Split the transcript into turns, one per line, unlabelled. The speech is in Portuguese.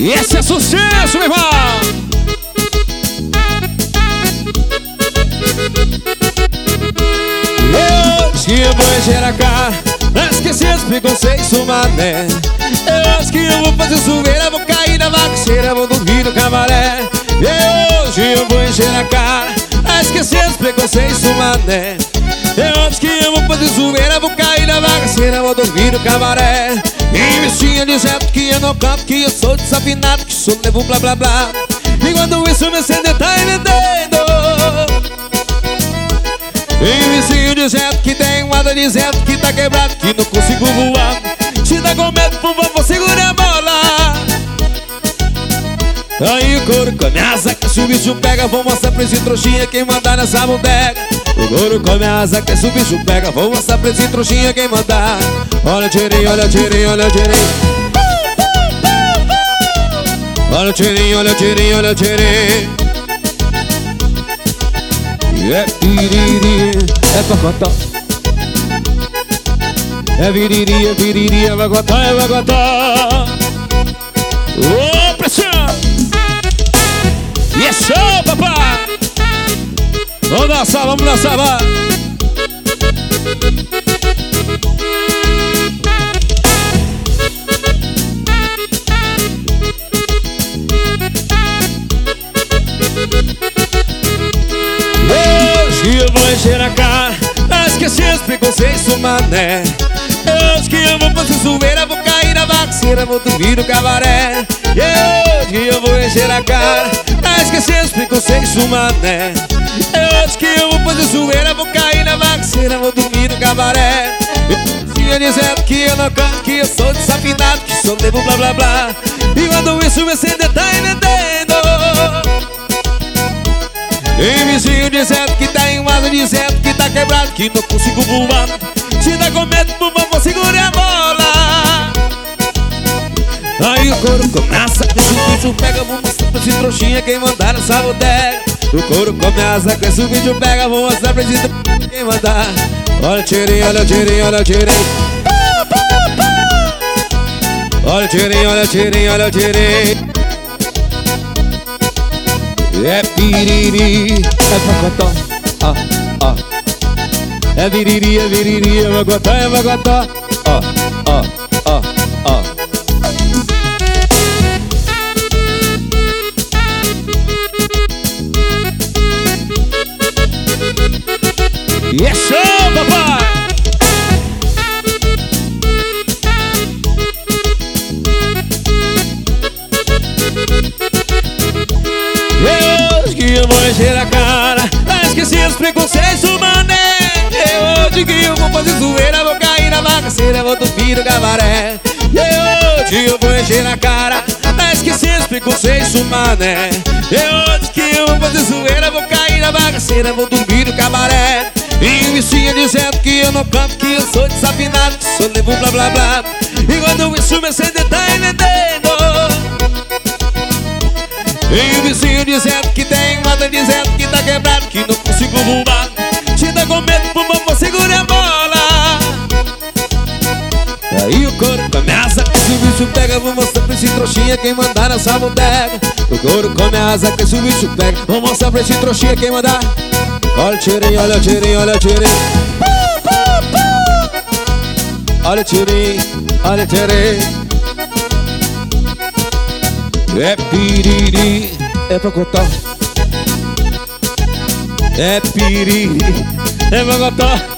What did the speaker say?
E esse é sucesso, meu irmão! Eu vou encher a cara, esqueci os preconceitos, mané. Eu acho que eu vou fazer zoeira, vou cair na vacaceira, vou dormir no cabaré. Hoje eu vou encher a cara, esqueci os preconceitos, mané. Eu acho que eu vou fazer zoeira, vou cair na vacaceira, vou dormir no cabaré. Investinha dizendo que eu não canto, que eu sou desafinado, que sou levo blá blá blá. Enquanto isso meu CD tá entendendo. E vizinho dizendo que tem um asa dizendo que tá quebrado, que não consigo voar. Se tá com medo, por favor, segure a bola. Aí o couro come asa, que se o bicho pega, vou mostrar pra esse trouxinha quem mandar nessa bodega. O couro come asa, que se o bicho pega, vou mostrar pra esse trouxinha quem mandar. Olha o tirinho, olha o tirinho, olha o tirinho. Olha o tirinho, olha o tirinho, olha o tirinho. É piriri, é pacotó. É viriri, é viriri, é vagotó, é vagotó. Ô, pressão! E é show, papai! Vamos dançar, vamos dançar, vai! Hoje eu vou encher a cara, esqueci os preconceitos, mané. Hoje que eu vou fazer zoeira, vou cair na vacaceira, vou dormir no cabaré. Hoje eu vou encher a cara, esqueci os preconceitos, mané. Hoje que eu vou fazer zoeira, vou cair na vacaceira, vou dormir no cabaré. Tinha dizendo que eu não canto, que eu sou desafinado, que sou levo blá blá blá. E quando isso meu CD tá entendendo. E vizinho dizendo que tem um asa dizendo que tá quebrado, que não consigo voar. Se tá com medo, por favor, segure a bola. Aí o couro começa, o bicho pega, vou mostrar pra esse trouxinha quem mandar nessa bodega. O couro começa, com esse bicho pega, vou mostrar pra esse trouxinha quem mandar. Olha o tirinho, olha o tirinho, olha o tirinho. Olha o tirinho, olha o tirinho, olha o tirinho. É piriri, é pacotó, ó, ó. É viriri, é vagotó, é vagotó, ó, ó, ó, ó. E é show, papai! Hoje que eu vou encher a cara, esqueci os preconceitos, mané. Hoje que eu vou fazer zoeira, vou cair na vacaceira, vou dormir no cabaré. Hoje eu vou encher a cara, esqueci os preconceitos, mané. Hoje que eu vou fazer zoeira, vou cair na vacaceira, vou dormir no cabaré. E vizinha dizendo que eu não canto, que eu sou desafinado, que sou levo blá blá blá. E quando isso meu CD tá entendendo. E o vizinho dizendo que tem nada, dizendo que tá quebrado, que não consigo voar. Se tá com medo, por favor, segure a bola. Aí o couro começa, que se o bicho pega, vou mostrar pra esse trouxinha quem mandar nessa bodega. O couro começa, que se o bicho pega, vou mostrar pra esse trouxinha quem mandar. Olha o tirinho, olha o tirinho, olha o tirinho. Olha o tirinho, olha o tirinho. É piriri, é pacotó. É piriri, é vagotó.